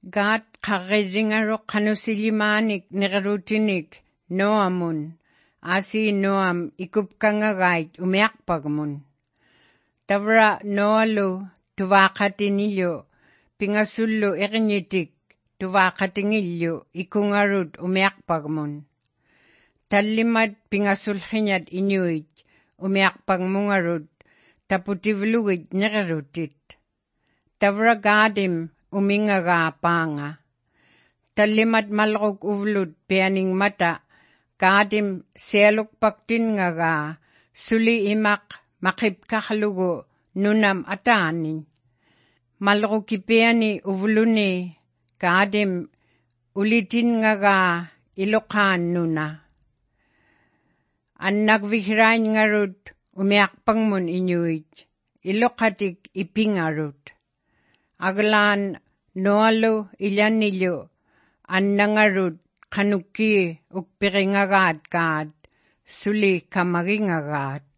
Gaat karidingaro kanusilimanik nigarutinik noamun. Asi noam ikupkangagait umiakpagmun. Tavra noalu tuvakatinilyo pingasullu iqnitik tuvakatingilyo ikungarut umiakpagmun. Tallimat pingasulhinyat inyuit umiakpagmungarut taputivlugit nigarutit. Tavra gadim umingaga panga. Tallimat malruk uvlut pianing mata gadim sialukpaktin ngaga suli imak makipkahlugu nunam atani. Malrukipiani uvluni gadim ulitin ngaga ilokan nuna. An nagvihirain ngarut umiakpangmun inyuit ilokatik ipingarut. Aglan noalu ilyanilyo an nangarut kanuki ukpiringagat gad suli kamagingagat.